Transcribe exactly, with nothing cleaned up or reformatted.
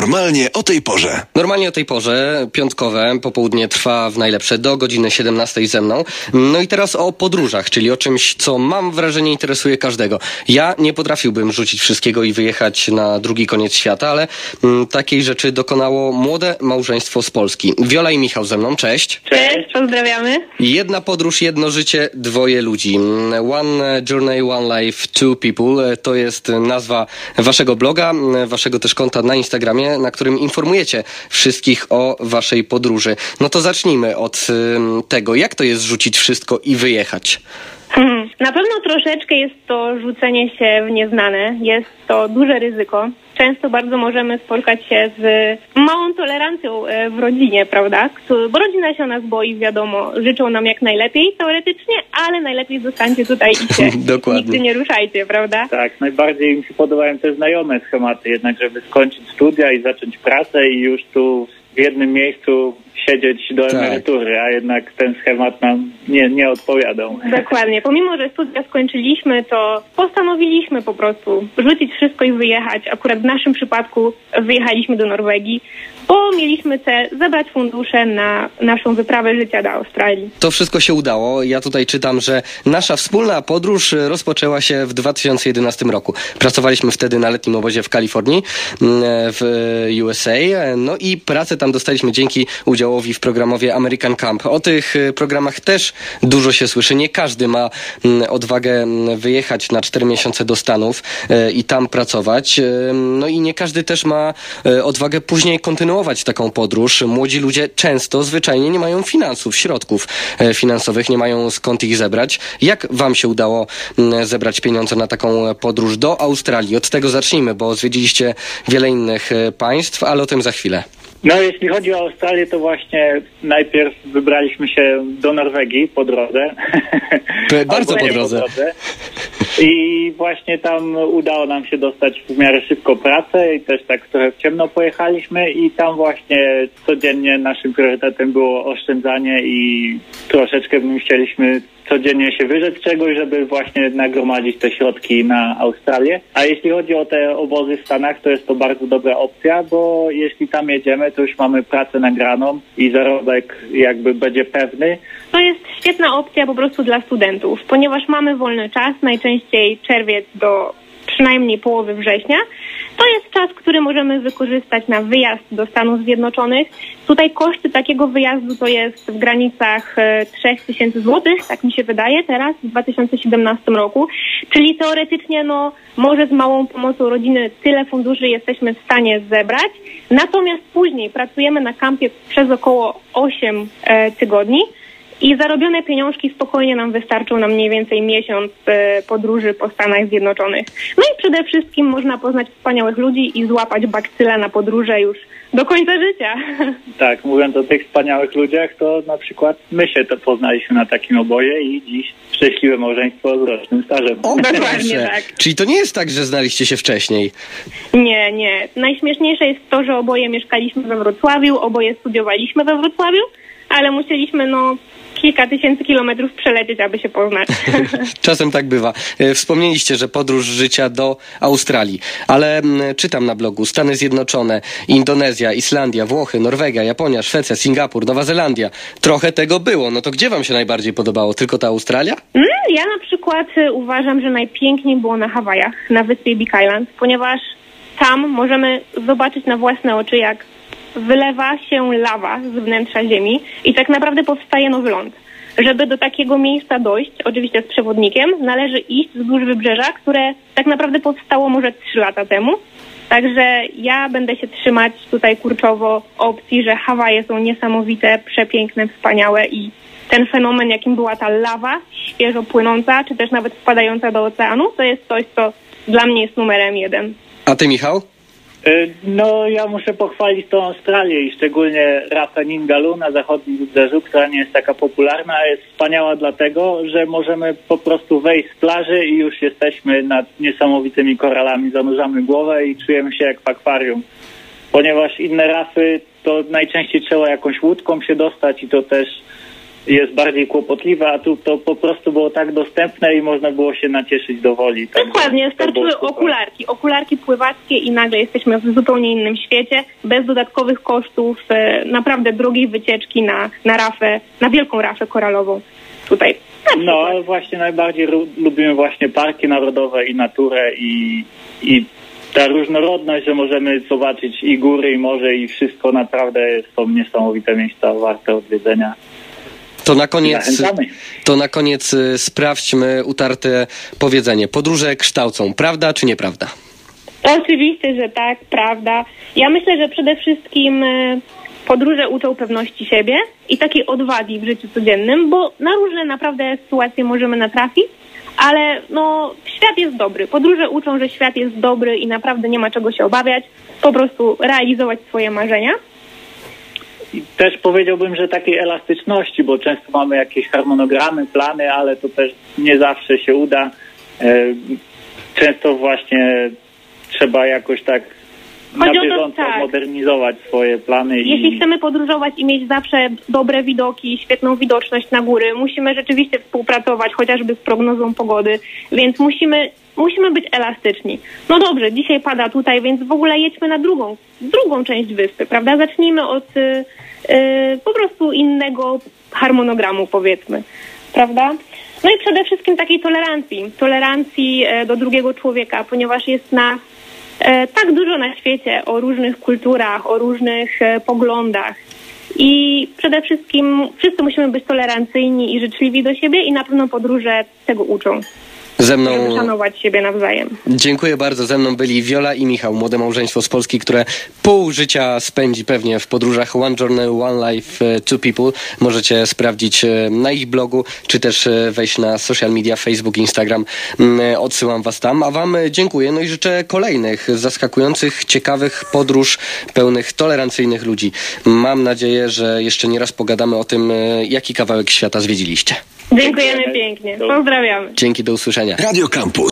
Normalnie o tej porze. Normalnie o tej porze, piątkowe, popołudnie trwa w najlepsze do godziny siedemnastej ze mną. No i teraz o podróżach, czyli o czymś, co mam wrażenie interesuje każdego. Ja nie potrafiłbym rzucić wszystkiego i wyjechać na drugi koniec świata, ale m, takiej rzeczy dokonało młode małżeństwo z Polski. Wiola i Michał ze mną, cześć. Cześć, pozdrawiamy. Jedna podróż, jedno życie, dwoje ludzi. One journey, one life, two people. To jest nazwa waszego bloga, waszego też konta na Instagramie, na którym informujecie wszystkich o waszej podróży. No to zacznijmy od tego, jak to jest rzucić wszystko i wyjechać? Hmm. Na pewno troszeczkę jest to rzucenie się w nieznane. Jest to duże ryzyko. Często bardzo możemy spotkać się z małą tolerancją w rodzinie, prawda? Bo rodzina się o nas boi, wiadomo, życzą nam jak najlepiej teoretycznie, ale najlepiej zostańcie tutaj i się Dokładnie. Nigdy nie ruszajcie, prawda? Tak, najbardziej mi się podobają te znajome schematy, jednak żeby skończyć studia i zacząć pracę i już tu w jednym miejscu siedzieć do tak. emerytury, a jednak ten schemat nam nie, nie odpowiadał. Dokładnie. Pomimo, że studia skończyliśmy, to postanowiliśmy po prostu rzucić wszystko i wyjechać. Akurat w naszym przypadku wyjechaliśmy do Norwegii, bo mieliśmy cel zebrać fundusze na naszą wyprawę życia do Australii. To wszystko się udało. Ja tutaj czytam, że nasza wspólna podróż rozpoczęła się w dwa tysiące jedenastym roku. Pracowaliśmy wtedy na letnim obozie w Kalifornii, w U S A. No i pracę tam dostaliśmy dzięki udziałowi w programowie American Camp. O tych programach też dużo się słyszy. Nie każdy ma odwagę wyjechać na cztery miesiące do Stanów i tam pracować. No i nie każdy też ma odwagę później kontynuować taką podróż. Młodzi ludzie często, zwyczajnie nie mają finansów, środków finansowych, nie mają skąd ich zebrać. Jak wam się udało zebrać pieniądze na taką podróż do Australii? Od tego zacznijmy, bo zwiedziliście wiele innych państw, ale o tym za chwilę. No, jeśli chodzi o Australię, to właśnie najpierw wybraliśmy się do Norwegii po drodze. Bardzo po drodze. po drodze. I właśnie tam udało nam się dostać w miarę szybko pracę i też tak trochę w ciemno pojechaliśmy i tam właśnie codziennie naszym priorytetem było oszczędzanie i troszeczkę my chcieliśmy codziennie się wyrzec czegoś, żeby właśnie nagromadzić te środki na Australię. A jeśli chodzi o te obozy w Stanach, to jest to bardzo dobra opcja, bo jeśli tam jedziemy, to już mamy pracę nagraną i zarobek jakby będzie pewny. To jest świetna opcja po prostu dla studentów, ponieważ mamy wolny czas, najczęściej czerwiec do przynajmniej połowy września. To jest czas, który możemy wykorzystać na wyjazd do Stanów Zjednoczonych. Tutaj koszty takiego wyjazdu to jest w granicach trzy tysiące złotych, tak mi się wydaje teraz, w dwa tysiące siedemnastym roku. Czyli teoretycznie, no, może z małą pomocą rodziny tyle funduszy jesteśmy w stanie zebrać. Natomiast później pracujemy na kampie przez około osiem e, tygodni. I zarobione pieniążki spokojnie nam wystarczą na mniej więcej miesiąc e, podróży po Stanach Zjednoczonych. No i przede wszystkim można poznać wspaniałych ludzi i złapać bakcylę na podróże już do końca życia. Tak, mówiąc o tych wspaniałych ludziach, to na przykład my się to poznaliśmy na takim obozie i dziś szczęśliwe małżeństwo z rocznym stażem. O, Dokładnie tak. Czyli to nie jest tak, że znaliście się wcześniej? Nie, nie. Najśmieszniejsze jest to, że oboje mieszkaliśmy we Wrocławiu, oboje studiowaliśmy we Wrocławiu, ale musieliśmy, no, kilka tysięcy kilometrów przelecieć, aby się poznać. Czasem tak bywa. Wspomnieliście, że podróż życia do Australii, ale czytam na blogu Stany Zjednoczone, Indonezja, Islandia, Włochy, Norwegia, Japonia, Szwecja, Singapur, Nowa Zelandia. Trochę tego było. No to gdzie wam się najbardziej podobało? Tylko ta Australia? Mm, ja na przykład uważam, że najpiękniej było na Hawajach, na wyspie Big Island, ponieważ tam możemy zobaczyć na własne oczy, jak wylewa się lawa z wnętrza ziemi i tak naprawdę powstaje nowy ląd. Żeby do takiego miejsca dojść, oczywiście z przewodnikiem, należy iść wzdłuż wybrzeża, które tak naprawdę powstało może trzy lata temu. Także ja będę się trzymać tutaj kurczowo opcji, że Hawaje są niesamowite, przepiękne, wspaniałe i ten fenomen, jakim była ta lawa świeżo płynąca, czy też nawet wpadająca do oceanu, to jest coś, co dla mnie jest numerem jeden. A ty, Michał? No, ja muszę pochwalić tą Australię i szczególnie rasę Ningalu na zachodnim wybrzeżu, która nie jest taka popularna, a jest wspaniała dlatego, że możemy po prostu wejść z plaży i już jesteśmy nad niesamowitymi koralami, zanurzamy głowę i czujemy się jak w akwarium. Ponieważ inne rasy to najczęściej trzeba jakąś łódką się dostać i to też jest bardziej kłopotliwe, a tu to po prostu było tak dostępne i można było się nacieszyć do woli. Tak, dokładnie, starczyły okularki, okularki pływackie i nagle jesteśmy w zupełnie innym świecie, bez dodatkowych kosztów, e, naprawdę drogiej wycieczki na, na rafę, na wielką rafę koralową tutaj. No, ale właśnie najbardziej ru- lubimy właśnie parki narodowe i naturę i, i ta różnorodność, że możemy zobaczyć i góry, i morze, i wszystko naprawdę są niesamowite miejsca warte odwiedzenia. To na koniec, to na koniec sprawdźmy utarte powiedzenie. Podróże kształcą. Prawda czy nieprawda? Oczywiście, że tak, prawda. Ja myślę, że przede wszystkim podróże uczą pewności siebie i takiej odwagi w życiu codziennym, bo na różne naprawdę sytuacje możemy natrafić, ale no świat jest dobry. Podróże uczą, że świat jest dobry i naprawdę nie ma czego się obawiać. Po prostu realizować swoje marzenia. I też powiedziałbym, że takiej elastyczności, bo często mamy jakieś harmonogramy, plany, ale to też nie zawsze się uda. Często właśnie trzeba jakoś tak na bieżąco tak. modernizować swoje plany. Jeśli i... chcemy podróżować i mieć zawsze dobre widoki, świetną widoczność na góry, musimy rzeczywiście współpracować chociażby z prognozą pogody, więc musimy, musimy być elastyczni. No dobrze, dzisiaj pada tutaj, więc w ogóle jedźmy na drugą, drugą część wyspy, prawda? Zacznijmy od y, y, po prostu innego harmonogramu, powiedzmy, prawda? No i przede wszystkim takiej tolerancji, tolerancji do drugiego człowieka, ponieważ jest nas tak dużo na świecie o różnych kulturach, o różnych poglądach i przede wszystkim wszyscy musimy być tolerancyjni i życzliwi do siebie i na pewno podróże tego uczą. Ze mną... Szanować siebie nawzajem. Dziękuję bardzo. Ze mną byli Wiola i Michał, młode małżeństwo z Polski, które pół życia spędzi pewnie w podróżach One Journey, One Life, Two People. Możecie sprawdzić na ich blogu, czy też wejść na social media, Facebook, Instagram. Odsyłam was tam, a wam dziękuję. No i życzę kolejnych zaskakujących, ciekawych podróż pełnych tolerancyjnych ludzi. Mam nadzieję, że jeszcze nie raz pogadamy o tym, jaki kawałek świata zwiedziliście. Dziękujemy pięknie. Pozdrawiamy. Dzięki, do usłyszenia. Radio Campus.